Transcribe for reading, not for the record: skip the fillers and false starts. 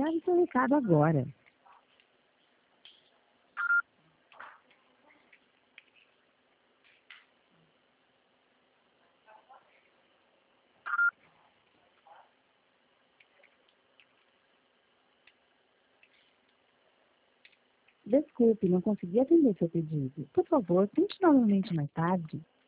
grave seu recado agora. Desculpe, não consegui atender seu pedido. Por favor, tente novamente mais tarde.